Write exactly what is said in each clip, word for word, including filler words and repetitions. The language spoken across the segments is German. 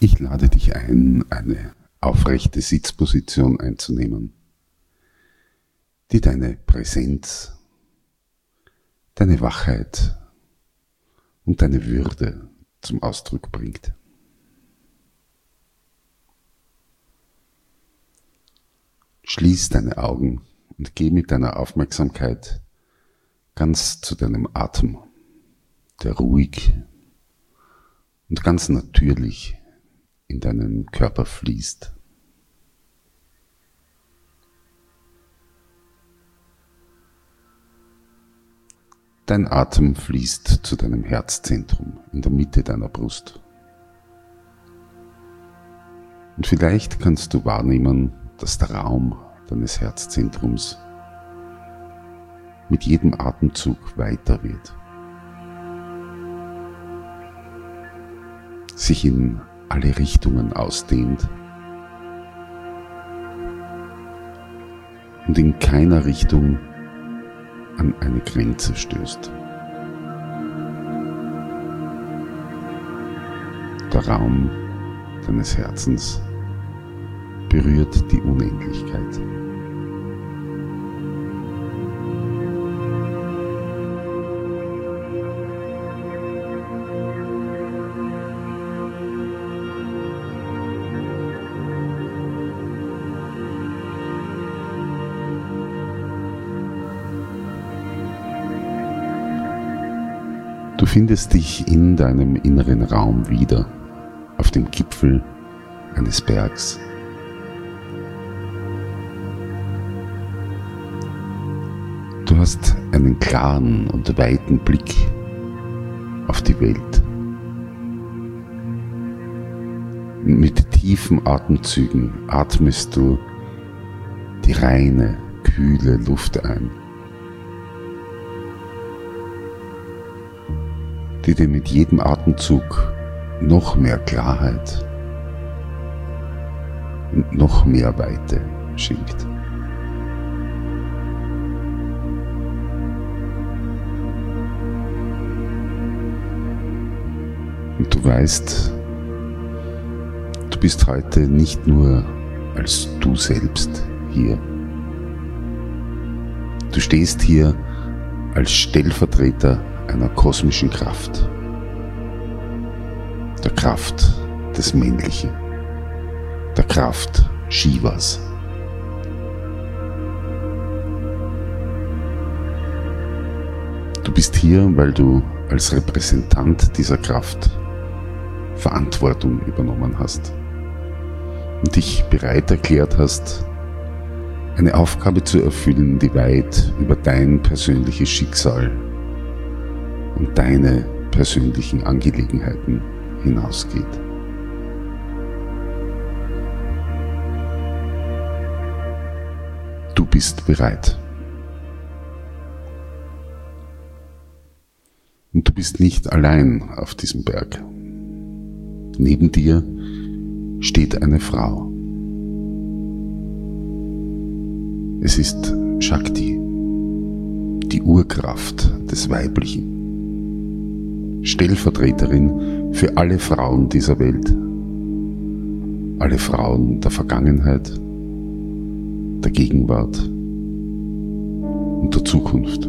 Ich lade dich ein, eine aufrechte Sitzposition einzunehmen, die deine Präsenz, deine Wachheit und deine Würde zum Ausdruck bringt. Schließ deine Augen und geh mit deiner Aufmerksamkeit ganz zu deinem Atem, der ruhig und ganz natürlich in deinen Körper fließt. Dein Atem fließt zu deinem Herzzentrum in der Mitte deiner Brust. Und vielleicht kannst du wahrnehmen, dass der Raum deines Herzzentrums mit jedem Atemzug weiter wird, sich in alle Richtungen ausdehnt und in keiner Richtung an eine Grenze stößt. Der Raum deines Herzens berührt die Unendlichkeit. Du findest dich in deinem inneren Raum wieder, auf dem Gipfel eines Bergs. Du hast einen klaren und weiten Blick auf die Welt. Mit tiefen Atemzügen atmest du die reine, kühle Luft ein, die dir mit jedem Atemzug noch mehr Klarheit und noch mehr Weite schenkt. Und du weißt, du bist heute nicht nur als du selbst hier. Du stehst hier als Stellvertreter einer kosmischen Kraft, der Kraft des Männlichen, der Kraft Shivas. Du bist hier, weil du als Repräsentant dieser Kraft Verantwortung übernommen hast und dich bereit erklärt hast, eine Aufgabe zu erfüllen, die weit über dein persönliches Schicksal und deine persönlichen Angelegenheiten hinausgeht. Du bist bereit. Und du bist nicht allein auf diesem Berg. Neben dir steht eine Frau. Es ist Shakti, die Urkraft des Weiblichen. Stellvertreterin für alle Frauen dieser Welt, alle Frauen der Vergangenheit, der Gegenwart und der Zukunft.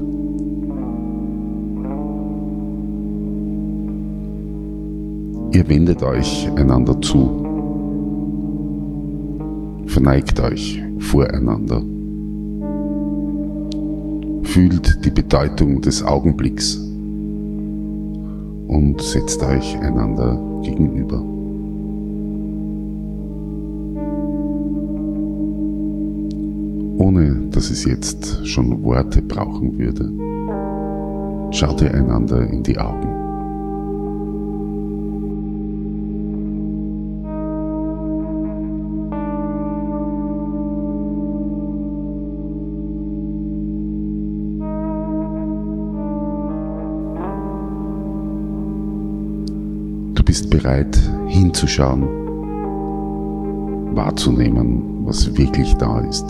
Ihr wendet euch einander zu, verneigt euch voreinander, fühlt die Bedeutung des Augenblicks und setzt euch einander gegenüber. Ohne dass es jetzt schon Worte brauchen würde, schaut ihr einander in die Augen. Du bist bereit, hinzuschauen, wahrzunehmen, was wirklich da ist.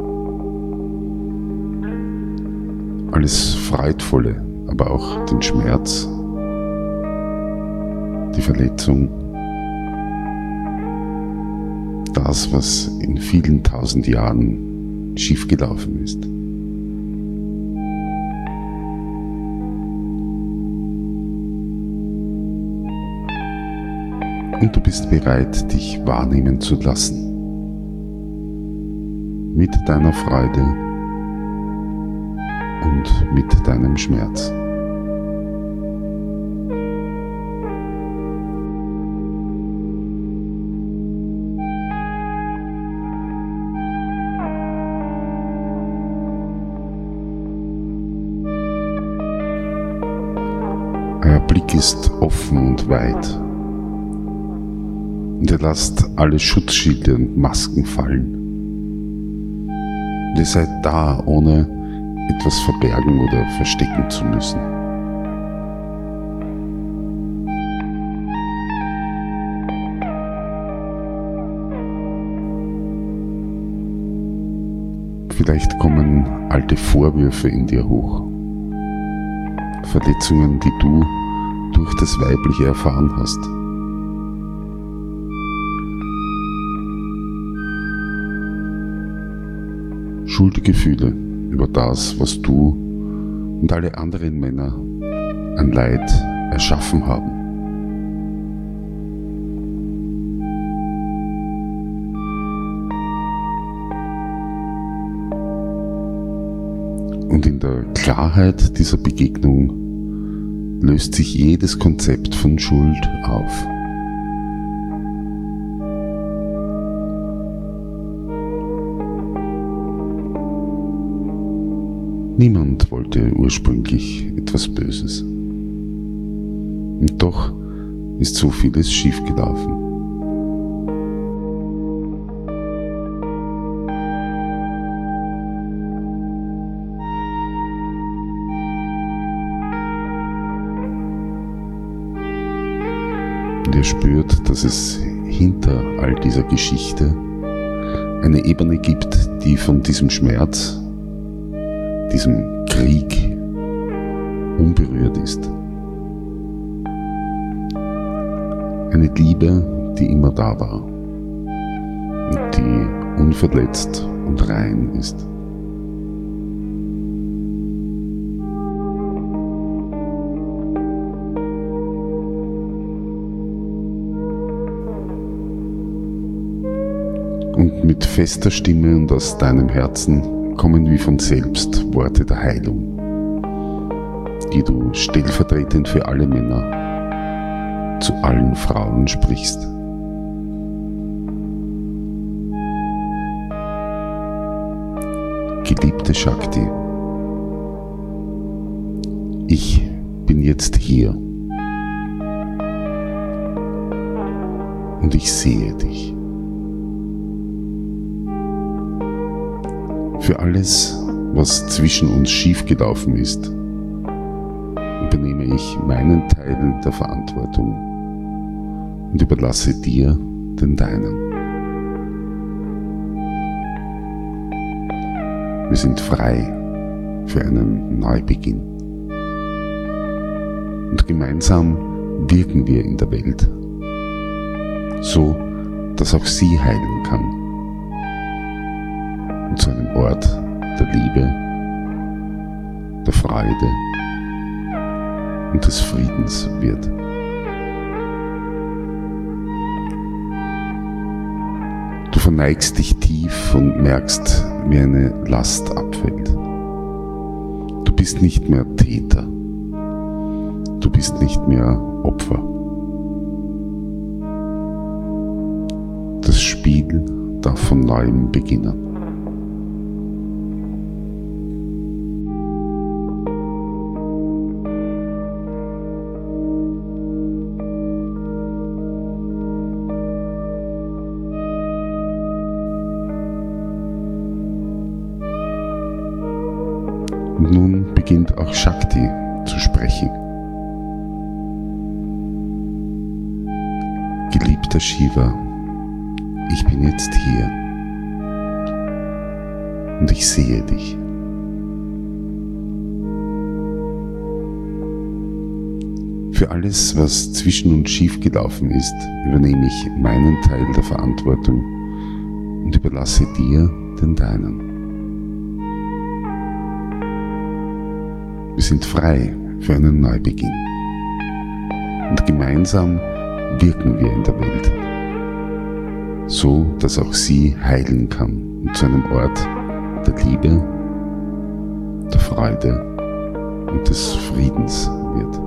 Alles Freudvolle, aber auch den Schmerz, die Verletzung das, was in vielen tausend Jahren schiefgelaufen ist. Und du bist bereit, dich wahrnehmen zu lassen. Mit deiner Freude und mit deinem Schmerz. Euer Blick ist offen und weit. Und ihr lasst alle Schutzschilde und Masken fallen. Und ihr seid da, ohne etwas verbergen oder verstecken zu müssen. Vielleicht kommen alte Vorwürfe in dir hoch. Verletzungen, die du durch das Weibliche erfahren hast. Schuldgefühle über das, was du und alle anderen Männer an Leid erschaffen haben. Und in der Klarheit dieser Begegnung löst sich jedes Konzept von Schuld auf. Niemand wollte ursprünglich etwas Böses. Und doch ist so vieles schiefgelaufen. Und ihr spürt, dass es hinter all dieser Geschichte eine Ebene gibt, die von diesem Schmerz, diesem Krieg unberührt ist. Eine Liebe, die immer da war und die unverletzt und rein ist. Und mit fester Stimme und aus deinem Herzen kommen wie von selbst Worte der Heilung, die du stellvertretend für alle Männer zu allen Frauen sprichst. Geliebte Shakti, ich bin jetzt hier und ich sehe dich. Für alles, was zwischen uns schiefgelaufen ist, übernehme ich meinen Teil der Verantwortung und überlasse dir den deinen. Wir sind frei für einen Neubeginn. Und gemeinsam wirken wir in der Welt, so dass auch sie heilen kann. Und zu einem Ort der Liebe, der Freude und des Friedens wird. Du verneigst dich tief und merkst, wie eine Last abfällt. Du bist nicht mehr Täter. Du bist nicht mehr Opfer. Das Spiel darf von neuem beginnen. Und nun beginnt auch Shakti zu sprechen. Geliebter Shiva, ich bin jetzt hier und ich sehe dich. Für alles, was zwischen uns schiefgelaufen ist, übernehme ich meinen Teil der Verantwortung und überlasse dir den deinen. Wir sind frei für einen Neubeginn. Und gemeinsam wirken wir in der Welt, so dass auch sie heilen kann und zu einem Ort der Liebe, der Freude und des Friedens wird.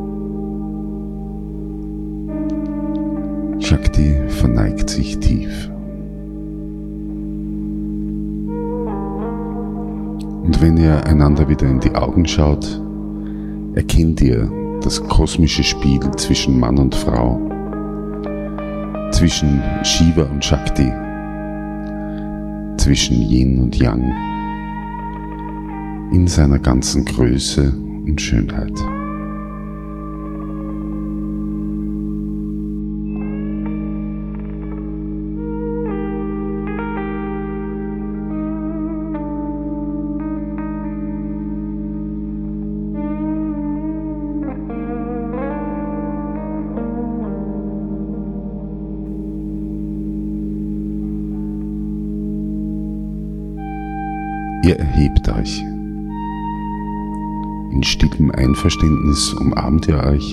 Shakti verneigt sich tief. Und wenn ihr einander wieder in die Augen schaut, erkennt ihr das kosmische Spiel zwischen Mann und Frau, zwischen Shiva und Shakti, zwischen Yin und Yang, in seiner ganzen Größe und Schönheit. Ihr erhebt euch. In stillem Einverständnis umarmt ihr euch,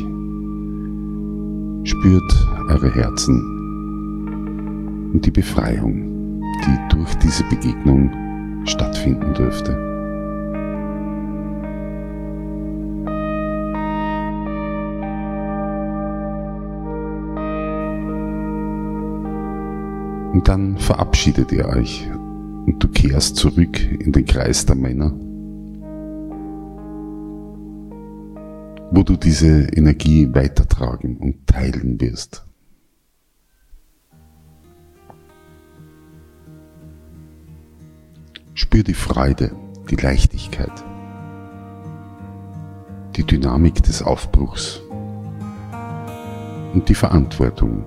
spürt eure Herzen und die Befreiung, die durch diese Begegnung stattfinden dürfte. Und dann verabschiedet ihr euch und du kehrst zurück in den Kreis der Männer, wo du diese Energie weitertragen und teilen wirst. Spür die Freude, die Leichtigkeit, die Dynamik des Aufbruchs und die Verantwortung,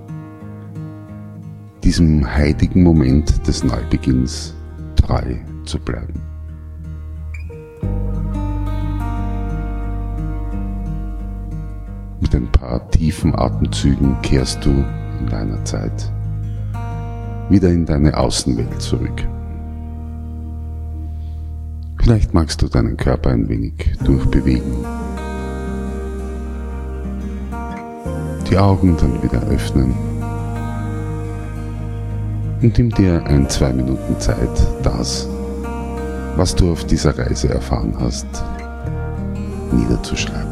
diesem heiligen Moment des Neubeginns treu zu bleiben. Mit ein paar tiefen Atemzügen kehrst du in deiner Zeit wieder in deine Außenwelt zurück. Vielleicht magst du deinen Körper ein wenig durchbewegen, die Augen dann wieder öffnen und nimm dir ein, zwei Minuten Zeit, das, was du auf dieser Reise erfahren hast, niederzuschreiben.